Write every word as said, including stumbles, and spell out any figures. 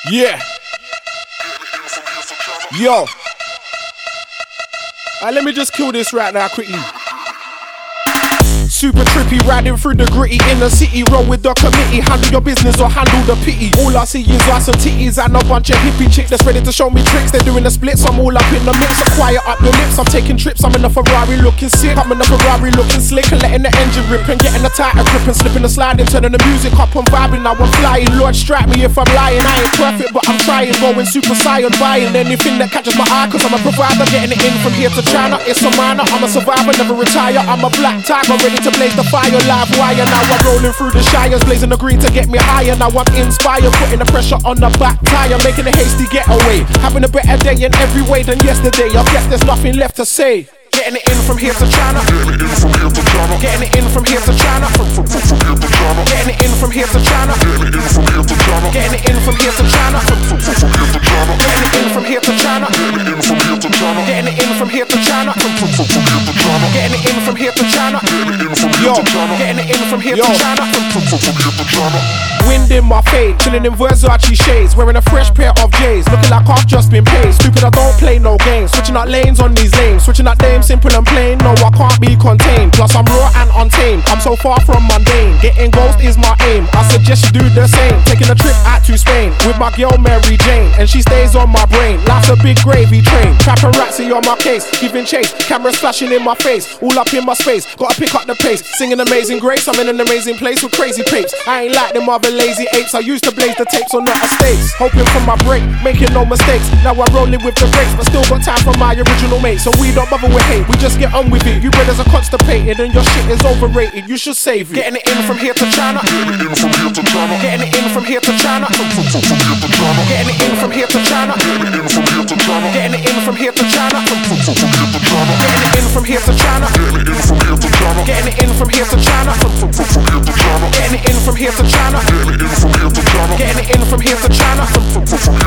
Yeah. Yo. Uh, let me just kill this right now quickly. Super trippy, riding through the gritty in the city. Roll with the committee, handle your business or handle the pity. All I see is ass and titties and a bunch of hippie chicks that's ready to show me tricks. They're doing the splits, I'm all up in the mix. So quiet up your lips, I'm taking trips. I'm in a Ferrari looking sick, I'm in a Ferrari looking slick, and letting the engine rip and getting the tighter grip and slipping the sliding, turning the music up, I'm vibing, now I'm flying. Lord strike me if I'm lying, I ain't perfect but I'm trying. Going super saiyan, buying anything that catches my eye, cause I'm a provider, getting it in from here to China. It's a minor, I'm a survivor, never retire. I'm a black tiger, ready to blaze the fire, live wire. Now I'm rolling through the shires, blazing the green to get me higher. Now I'm inspired, putting the pressure on the back tire, making a hasty getaway, having a better day in every way than yesterday. I guess there's nothing left to say. Getting it in from here to China. Getting it in from here to China. Getting it in from here to China. Getting it in from here to China. Getting it in from here to China. Getting it in from here to China. Getting it in from here to China. Yo, getting it in from here to China. Wind in my face, chilling in Versace shades, wearing a fresh pair of J's, looking like I've just been paid. Stupid, I don't play no games, switching out lanes on these lanes, switching out names, simple and plain. No, I can't be contained. Plus I'm raw and untamed. I'm so far from mundane. Getting ghost is my aim. I suggest you do the same. Taking a trip out to Spain with my girl Mary Jane, and she stays on my brain. Life's a big gravy train. Paparazzi on my case, giving chase. Cameras flashing in my face, all up in my space. Gotta pick up the pace, singing Amazing Grace. I'm in an amazing place with crazy papes. I ain't like them other lazy apes. I used to blaze the tapes on the estates, hoping for my break, making no mistakes. Now I'm rolling with the brakes, but still got time for my original mate. So we don't bother with hate, we just get on with it. You brothers are constipated and your shit is overrated. You should save it. Getting it in from here to China. Getting it in from here to China. Getting it in from here to China. Getting it in from here to China. Getting it in from here to China. Getting it in from here to China. Getting it in from here to China. Getting it in from here to China. Getting it in from here to China.